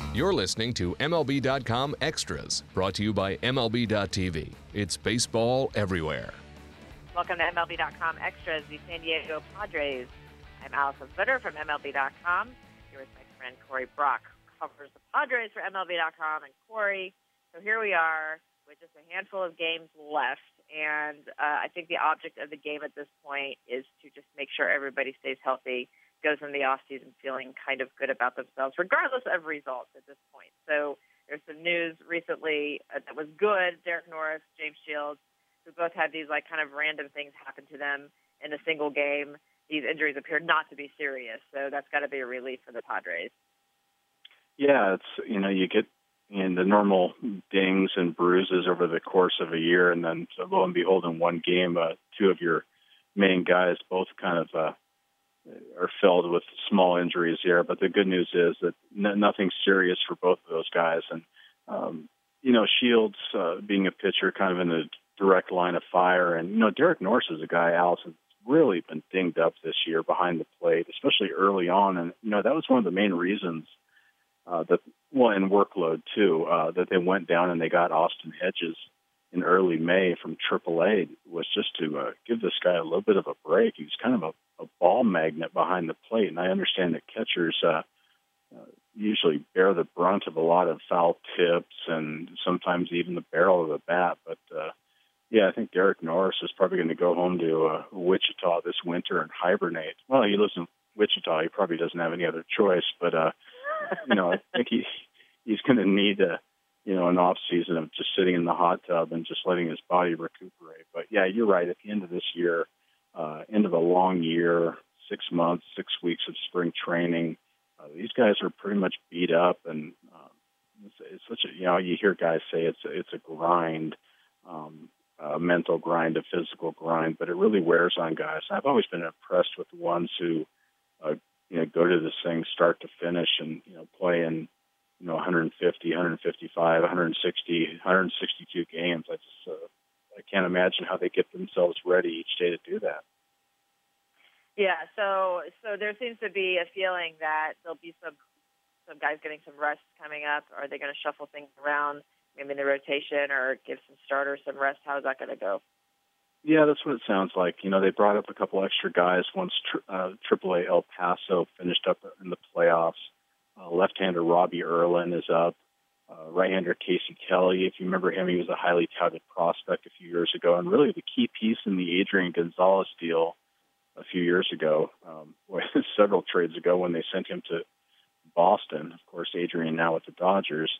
You're listening to MLB.com Extras, brought to you by MLB.tv. It's baseball everywhere. Welcome to MLB.com Extras, the San Diego Padres. I'm Allison Footer from MLB.com. Here with my friend Corey Brock, who covers the Padres for MLB.com. And Corey, so here we are with just a handful of games left. And I think the object of the game at this point is to just make sure everybody stays healthy, goes in the offseason feeling kind of good about themselves, regardless of results at this point. So there's some news recently that was good. Derek Norris, James Shields, who both had these kind of random things happen to them in a single game. These injuries appear not to be serious, so that's got to be a relief for the Padres. Yeah, it's you get the normal dings and bruises over the course of a year, and then lo and behold, in one game, two of your main guys both kind of are filled with small injuries here. But the good news is that nothing serious for both of those guys. And, Shields being a pitcher kind of in the direct line of fire. And, Derek Norris is a guy, Allison, really been dinged up this year behind the plate, especially early on. And, that was one of the main reasons and workload too, that they went down and they got Austin Hedges in early May from AAA, was just to give this guy a little bit of a break. He was kind of a ball magnet behind the plate, and I understand that catchers usually bear the brunt of a lot of foul tips and sometimes even the barrel of the bat. But, I think Derek Norris is probably going to go home to Wichita this winter and hibernate. Well, he lives in Wichita. He probably doesn't have any other choice. But, I think he's going to need an off season of just sitting in the hot tub and just letting his body recuperate. But yeah, you're right. At the end of this year, end of a long year, 6 months, 6 weeks of spring training, these guys are pretty much beat up, and it's such a you hear guys say it's a grind, a mental grind, a physical grind, but it really wears on guys. I've always been impressed with the ones who go to this thing start to finish and play in 150, 155, 160, 162 games. I can't imagine how they get themselves ready each day to do that. Yeah, so there seems to be a feeling that there'll be some guys getting some rest coming up. Are they going to shuffle things around, maybe in the rotation, or give some starters some rest? How's that going to go? Yeah, that's what it sounds like. They brought up a couple extra guys once AAA El Paso finished up in the playoffs. Left-hander Robbie Erlin is up. Right-hander Casey Kelly, if you remember him, he was a highly touted prospect a few years ago, and really the key piece in the Adrian Gonzalez deal a few years ago, several trades ago when they sent him to Boston. Of course, Adrian now with the Dodgers.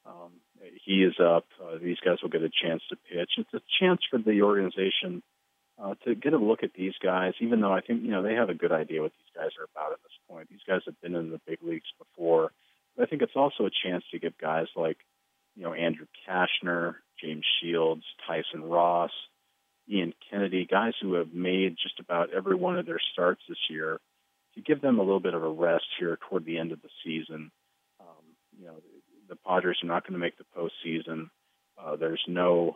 He is up. These guys will get a chance to pitch. It's a chance for the organization to get a look at these guys, even though I think, they have a good idea what these guys are about at this point. These guys have been in the big leagues before. But I think it's also a chance to give guys like, Andrew Cashner, James Shields, Tyson Ross, Ian Kennedy, guys who have made just about every one of their starts this year, to give them a little bit of a rest here toward the end of the season. The Padres are not going to make the postseason. There's no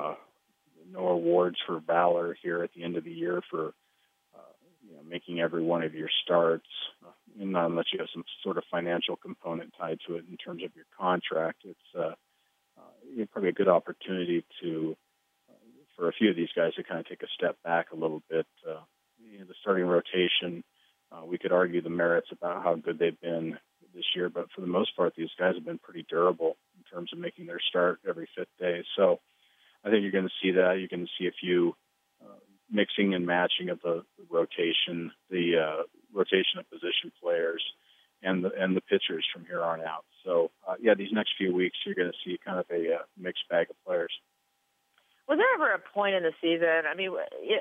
awards for valor here at the end of the year for making every one of your starts, not unless you have some sort of financial component tied to it in terms of your contract. It's probably a good opportunity for a few of these guys to kind of take a step back a little bit. The starting rotation, we could argue the merits about how good they've been this year, but for the most part, these guys have been pretty durable in terms of making their start every fifth day. So I think you're going to see that. You're going to see a few mixing and matching of the rotation, rotation of position players, and the pitchers from here on out. So these next few weeks, you're going to see kind of a mixed bag of players. Was there ever a point in the season? I mean,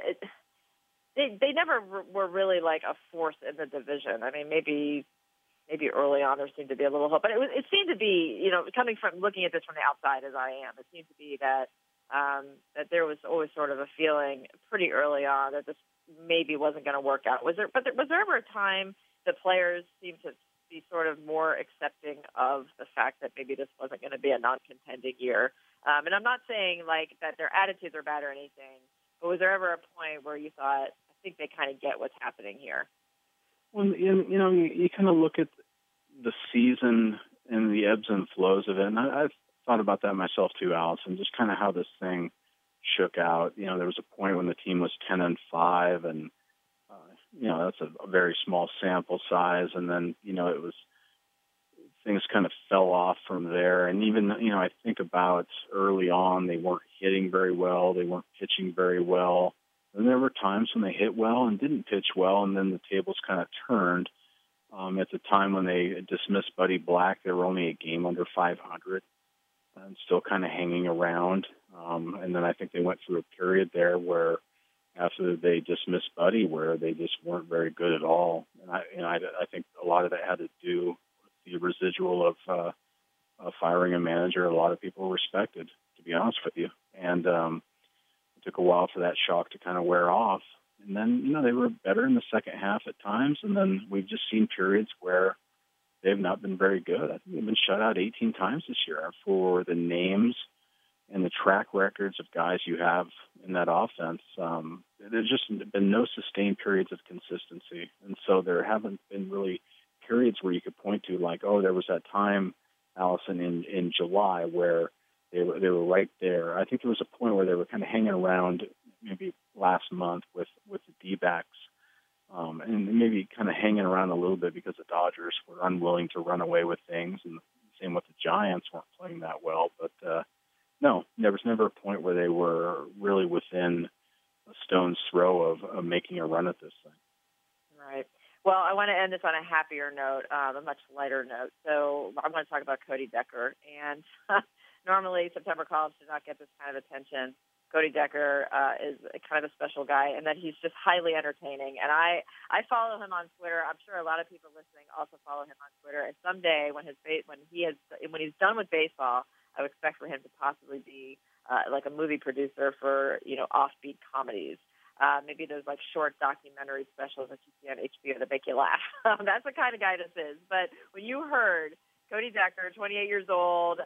they never were really like a force in the division. I mean, maybe early on there seemed to be a little hope, but it seemed to be, coming from looking at this from the outside as I am, it seemed to be that there was always sort of a feeling pretty early on that this maybe wasn't going to work out. Was there ever a time the players seemed to be sort of more accepting of the fact that maybe this wasn't going to be a non-contending year? And I'm not saying like that their attitudes are bad or anything, but was there ever a point where you thought, I think they kind of get what's happening here? Well, you kind of look at the season and the ebbs and flows of it. And I've thought about that myself too, Allison, just kind of how this thing shook out. You know, there was a point when the team was 10-5, and you know, that's a very small sample size. And then, you know, things kind of fell off from there. And even, you know, I think about early on, they weren't hitting very well. They weren't pitching very well. And there were times when they hit well and didn't pitch well, and then the tables kind of turned. At the time when they dismissed Buddy Black, they were only a game under 500 and still kind of hanging around. And then I think they went through a period there where after they dismissed Buddy, where they just weren't very good at all. And I think a lot of that had to do with the residual of firing a manager a lot of people respected, to be honest with you. And it took a while for that shock to kind of wear off. And then, you know, they were better in the second half at times. And then we've just seen periods where they've not been very good. I think they've been shut out 18 times this year. For the names and the track records of guys you have in that offense, there's just been no sustained periods of consistency. And so there haven't been really periods where you could point to like, oh, there was that time, Allison, in July where they were right there. I think there was a point where they were kind of hanging around maybe last month with the D-backs, and maybe kind of hanging around a little bit because the Dodgers were unwilling to run away with things, and same with the Giants, weren't playing that well. But no, there was never a point where they were really within a stone's throw of making a run at this thing. Right. Well, I want to end this on a happier note, a much lighter note. So I want to talk about Cody Decker. And normally September call-ups do not get this kind of attention. Cody Decker is kind of a special guy, and that he's just highly entertaining. And I follow him on Twitter. I'm sure a lot of people listening also follow him on Twitter. And someday, when he's done with baseball, I would expect for him to possibly be like a movie producer for, you know, offbeat comedies. Maybe there's like short documentary specials that you see on HBO that make you laugh. That's the kind of guy this is. But when you heard Cody Decker, 28 years old,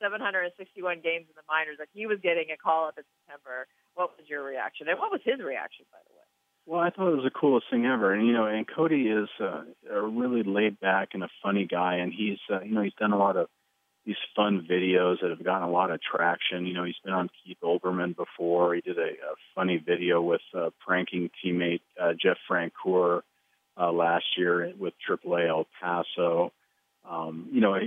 761 games in the minors, that he was getting a call-up in September, what was your reaction? And what was his reaction, by the way? Well, I thought it was the coolest thing ever. And, you know, and Cody is a really laid-back and a funny guy. And he's, you know, he's done a lot of these fun videos that have gotten a lot of traction. You know, he's been on Keith Olbermann before. He did a funny video with pranking teammate Jeff Francoeur last year with AAA El Paso. You know,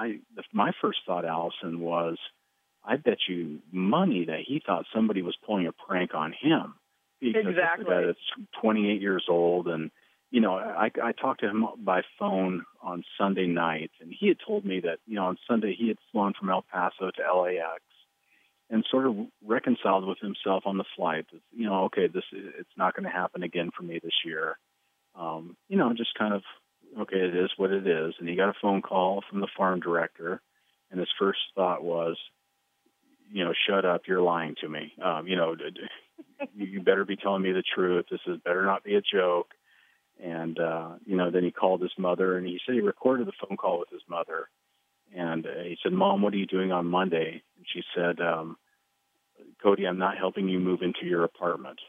my first thought, Allison, was I bet you money that he thought somebody was pulling a prank on him. Because exactly. It's a guy that's 28 years old. And, you know, I talked to him by phone on Sunday night, and he had told me that, you know, on Sunday he had flown from El Paso to LAX and sort of reconciled with himself on the flight that, you know, okay, it's not going to happen again for me this year. You know, just kind of, okay, it is what it is. And he got a phone call from the farm director, and his first thought was, you know, shut up, you're lying to me. You know, you better be telling me the truth. This better not be a joke. And, you know, then he called his mother, and he said he recorded the phone call with his mother. And he said, Mom, what are you doing on Monday? And she said, Cody, I'm not helping you move into your apartment.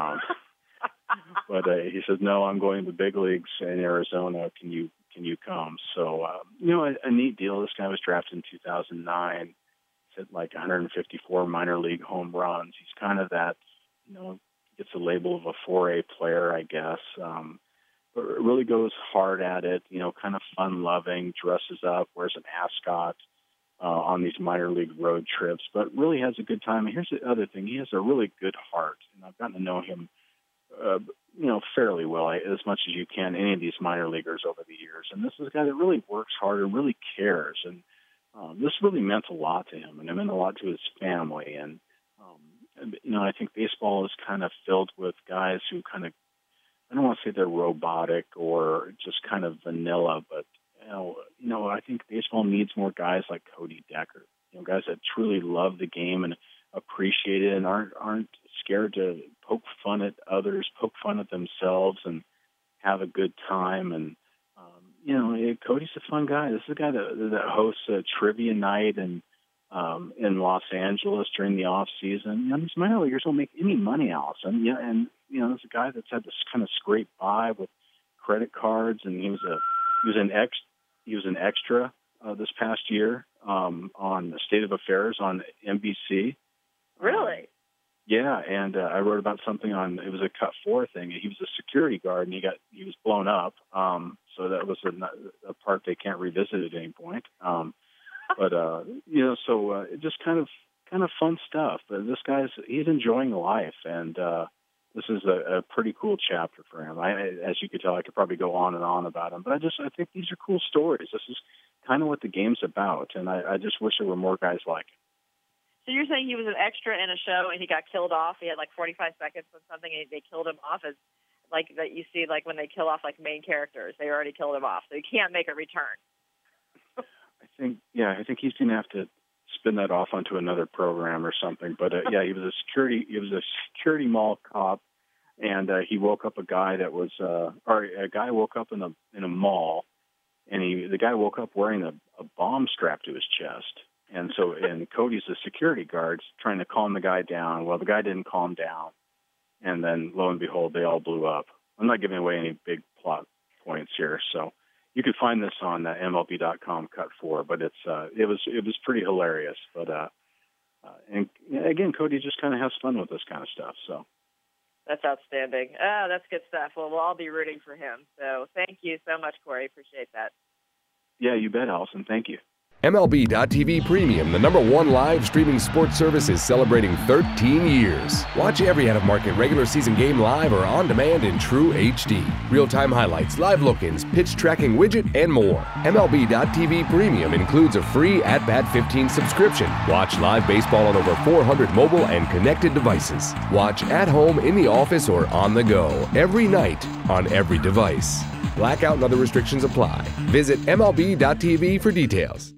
But he said, no, I'm going to the big leagues in Arizona. Can you come? So, you know, a neat deal. This guy was drafted in 2009. He's hit like 154 minor league home runs. He's kind of that, you know, gets the label of a 4A player, I guess. But really goes hard at it, you know, kind of fun-loving, dresses up, wears an ascot on these minor league road trips, but really has a good time. And here's the other thing. He has a really good heart, and I've gotten to know him you know, fairly well, as much as you can, any of these minor leaguers over the years. And this is a guy that really works hard and really cares. And this really meant a lot to him, and it meant a lot to his family. And, you know, I think baseball is kind of filled with guys who kind of, I don't want to say they're robotic or just kind of vanilla, but, you know, I think baseball needs more guys like Cody Decker, you know, guys that truly love the game and appreciate it and aren't scared to poke fun at others, poke fun at themselves, and have a good time. And you know, Cody's a fun guy. This is a guy that hosts a trivia night and in Los Angeles during the off season. You know, these minor leaguers don't make any money, Allison. Yeah, and you know, there's a guy that's had to kind of scrape by with credit cards, and he was an extra this past year on State of Affairs on NBC. Really? Yeah, and I wrote about something on, it was a Cut 4 thing. He was a security guard, and he was blown up. So that was a part they can't revisit at any point. But it just kind of fun stuff. But this he's enjoying life, and this is a pretty cool chapter for him. As you could tell, I could probably go on and on about him, but I think these are cool stories. This is kind of what the game's about, and I just wish there were more guys like him. So you're saying he was an extra in a show and he got killed off? He had like 45 seconds on something and they killed him off, as like that you see like when they kill off like main characters, they already killed him off, so he can't make a return. I think he's going to have to spin that off onto another program or something. But he was a security mall cop, and he woke up a guy woke up in a mall, and the guy woke up wearing a bomb strapped to his chest. And Cody's the security guard trying to calm the guy down. Well, the guy didn't calm down. And then, lo and behold, they all blew up. I'm not giving away any big plot points here. So you can find this on MLB.com Cut 4. But it was pretty hilarious. But and again, Cody just kind of has fun with this kind of stuff. So that's outstanding. That's good stuff. Well, we'll all be rooting for him. So thank you so much, Corey. Appreciate that. Yeah, you bet, Allison. Thank you. MLB.tv Premium, the #1 live streaming sports service, is celebrating 13 years. Watch every out-of-market regular season game live or on demand in true HD. Real-time highlights, live look-ins, pitch tracking widget, and more. MLB.tv Premium includes a free At-Bat 15 subscription. Watch live baseball on over 400 mobile and connected devices. Watch at home, in the office, or on the go every night on every device. Blackout and other restrictions apply. Visit MLB.tv for details.